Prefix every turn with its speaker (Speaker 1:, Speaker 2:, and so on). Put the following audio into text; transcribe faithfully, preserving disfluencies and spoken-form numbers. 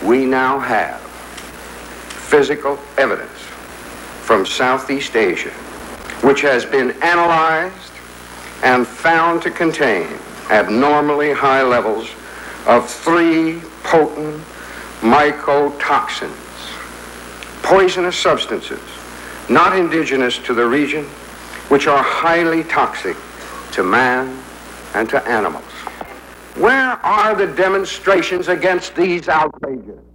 Speaker 1: we now have physical evidence from Southeast Asia, which has been analyzed and found to contain abnormally high levels of three potent mycotoxins, poisonous substances not indigenous to the region, which are highly toxic to man and to animals. Where are the demonstrations against these outrages?